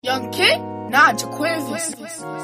Young Kid, nah, Jaquavis.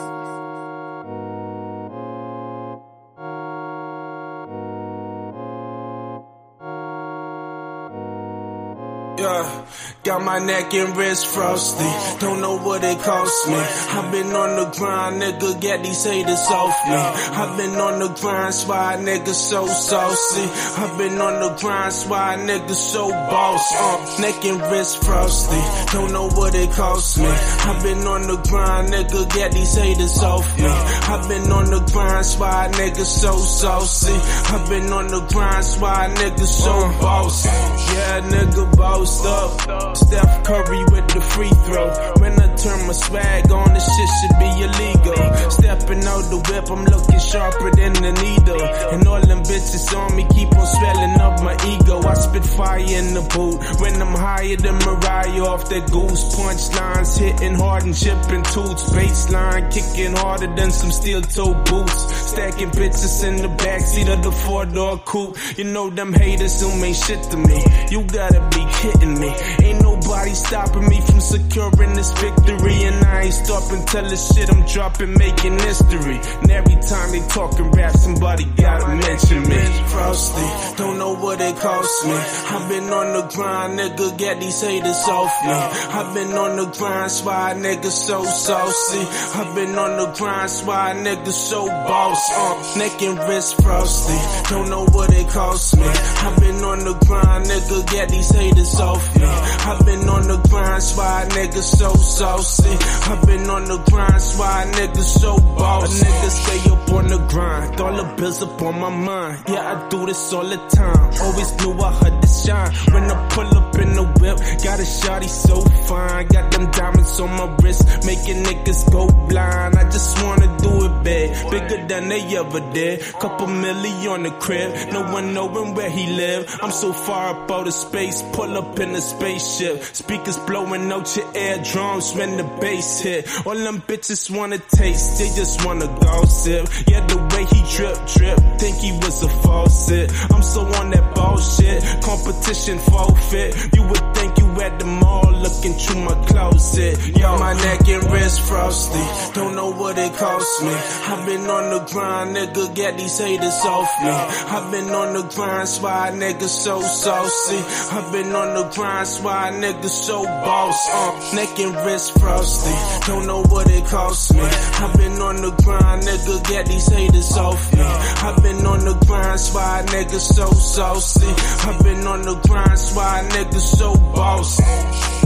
Yeah, got my neck and wrist frosty. Don't know what it cost me. I've been on the grind, nigga, get these haters off me. I've been on the grind, why niggas so saucy. I've been on the grind, why niggas so boss. Neck and wrist frosty. Don't know what it cost me. I've been on the grind, nigga, get these haters off me. I've been on the grind, why niggas so saucy. I've been on the grind, why niggas so boss. Yeah, nigga, boss up. Steph Curry with the free throw. When I turn my swag on, this shit should be illegal. Stepping out the whip, I'm looking sharper than the needle. And all them bitches on me keep on swelling up my ego. I spit fire in the boot when I'm higher than Mariah off that goose. Punchlines hitting hard and chipping toots. Baseline kicking harder than some steel toe boots. Stacking bitches in the backseat of the 4-door coupe. You know them haters who ain't shit to me. You gotta be kidding me. Ain't nobody stopping me from securing this victory. And I ain't stopping till the shit I'm dropping making history. And every time they talking rap, somebody gotta mention me. Frosty, don't know what it cost me. I've been on the grind, nigga, get these haters off me. I've been on the grind, why niggas so saucy. I've been on the grind, why niggas so boss. Neck and wrist frosty, don't know what it cost me. I've been on the grind, nigga, get these haters off me. I've been on the grind, why niggas so saucy. I've been on the grind, why niggas so boss. A nigga stay up on the grind, all the bills up on my mind. Yeah, I do this all the time. Always knew I had to shine. When I pull up in the whip, got a shawty so fine. Got them diamonds on my wrist, making niggas go blind. I just wanna do it big, bigger than they ever did. Couple million on the crib, no one knowing where he live. I'm so far up out of space, pull up in a spaceship. Speakers blowing out your eardrums when the bass hit. All them bitches wanna taste, they just wanna gossip. Yeah, the way he drip, think he was a faucet. I'm so on that bullshit, competition forfeit. You would think you at the mall looking through my closet. Yo, my neck and wrist frosty, don't know what it cost me. I've been on the grind, nigga, get these haters off me. I've been on the grind, why niggas so saucy. I've been on the grind, why niggas so boss. Neck and wrist frosty, don't know what it cost me. I've been on the grind, nigga, get these haters off me. I've been on the grind, why niggas so saucy. I've been on the grind, why niggas so boss.